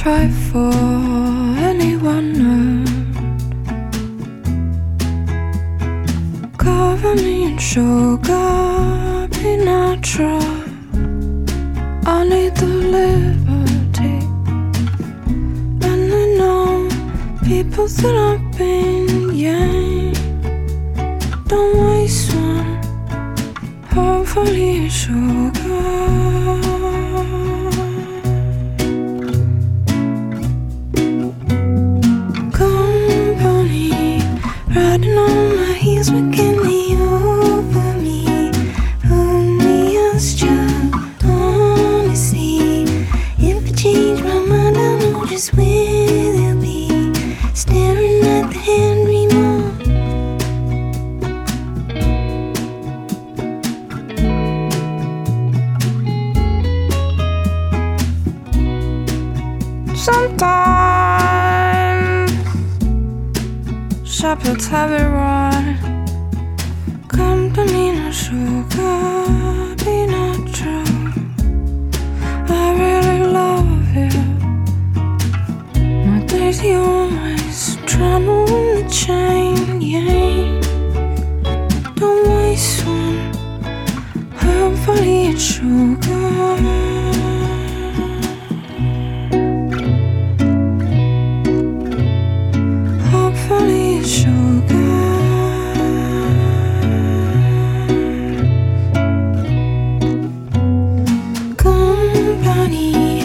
cry for anyone else. Cover me in sugar, be natural. I need the liberty, and I know people that I've been, yeah. Don't waste one, hopefully it's sugar. Riding on my heels, making me over me. Only us just honestly. If I change my mind, I know just where they'll be. Staring at the hand remote. Sometimes shepherds have it right. Come to me, no sugar, be natural. I really love you. My daisy always trying to win the chain, yeah. Don't waste one, hopefully it's sugar. Hopefully it's sugar. Company